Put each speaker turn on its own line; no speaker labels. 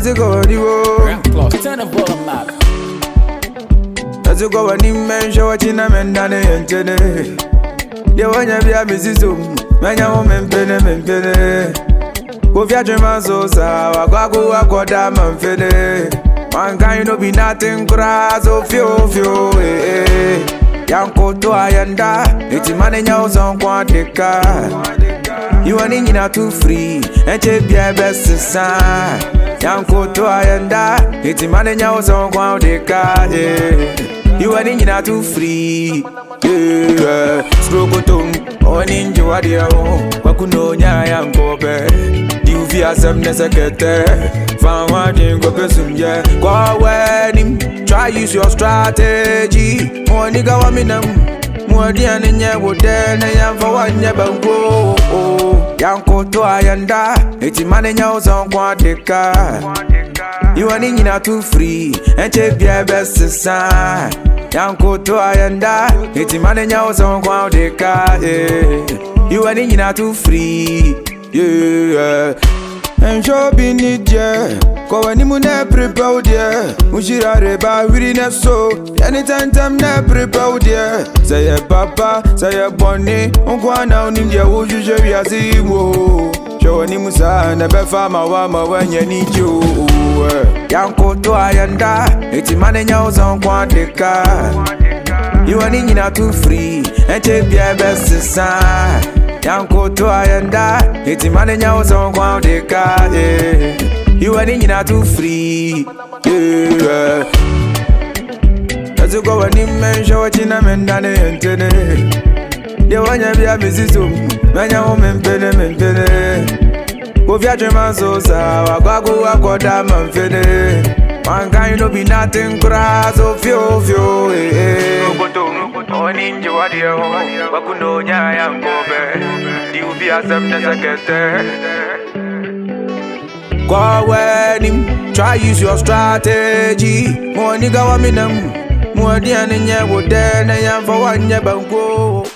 Let's go,
Turn the volume up.
Let's go and mention what in a man done it today. You want to be a busy zoom, when you're home and penny. Go for your man so sour, go a diamond fede. One kind of be nothing grass or few, Yanko to Ayanda, it's money house on Quantica. You are in too free, and take your best sign. Yanko to Ayanda, it's money house on Quantica. You are in too free, Strokotum, on in Joadia, Wakunoya, Yanko, you feel some necessary. Found one thing, go person, yeah. Go wedding, try use your strategy. More nigga, want me them. More than ya would then, I am for one never go. Yanko to Ayanda, it's money house on Quantica. You are in too free, and take your best sign. Yanko to Ayanda, it's money house on Quantica. You are in too free, yeah. And show be need ya. Go any moon prepared ya. Mushira reba we na so. Anytime time na prepared ya. Say ya papa, say ya bonny. Unko na unim ya wuju je wi aziwo. Show any musa na be farmer wa ma wanya need you. Yanko to Ayanda, it's money house on Quantica. You are in too free, and take your best sign. Yanko to Ayanda, it's money house on Quantica. You are in too free, yeah. Let's go and mention what in a man done it today. You want to be a busy zoom, when you're home and penny. Go for your man so sour, go diamond fede. One kind of be nothing grass or few, on in Joadia, Wakunoya, Yanko, you be a some necessary. Go wedding, try use your strategy. More nigga, want me them. More than ya would then, I am for one year.